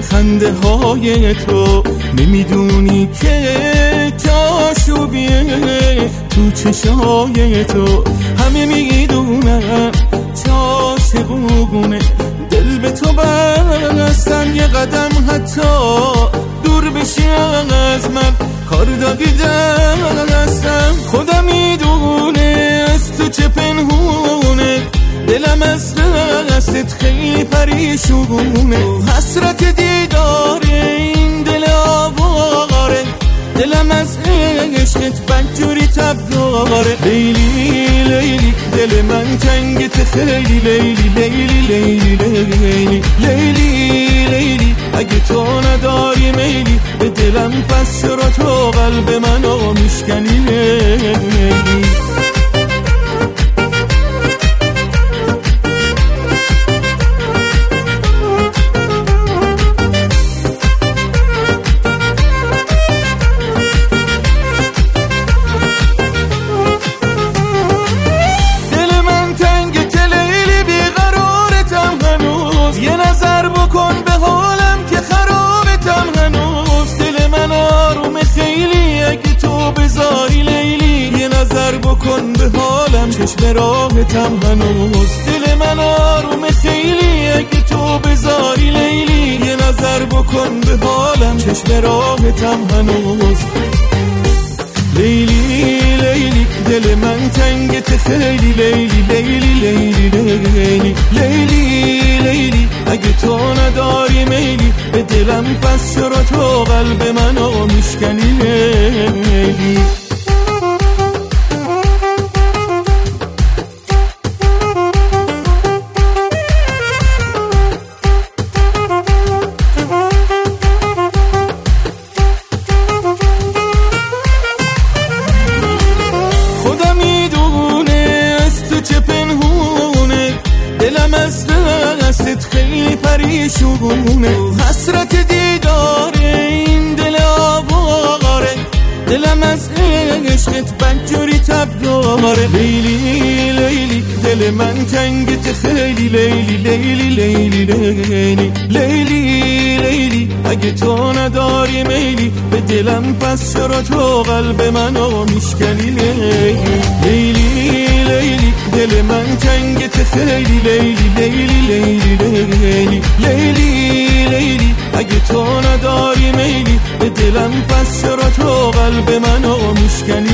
خنده های تو، نمیدونی که چاشوبیه تو چشای تو. همه میدونم چاشقونه، دل به تو بستم یه قدم حتی دور بشی از من، کار دادی دستم. خدا میدونه از تو چه پنهونه، دلم از دستت خیلی پریشونه. حسرت دیدار این دل آواره، دلم از عشقت بدجوری تب داره. لیلی لیلی دل من تنگت خیلی، لیلی لیلی لیلی لیلی لیلی لیلی. اگه تو نداری میلی به دلم، پس چرا تو قلب منو میشکنی لیلی؟ بکن به حالم که خرابتم هنوز، دل من آروم خیلی اگه تو بذاری لیلی. یه نظر بکن به حالم، چشم راحتم هنوز، دل من آروم خیلی اگه تو بذاری لیلی. یه نظر بکن به حالم، چشم راحتم هنوز. لیلی لیلی دل من تنگت خیلی، لیلی لیلی لیلی لیلی لیلی لیلی. اگه تو نداری میلی به دلم، پس چرا تو قلب منو میشکنی لیلی؟ خدا میدونه از تو چه پنهونه، دلم از دستت خیلی پریشونه. حسرت دیدار این دل آواره، دلم از عشقت بدجوری تب داره. لیلی لیلی دل من تنگت خیلی، لیلی لیلی لیلی لیلی لیلی لیلی. اگه تو نداری میلی به دلم، پس چرا تو قلب منو میشکنی لیلی؟ لیلی لیلی دل من تنگت خیلی، لیلی لیلی لیلی لیلی لیلی لیلی. اگه تو نداری میلی به دلم، پس چرا تو قلب منو میشکنی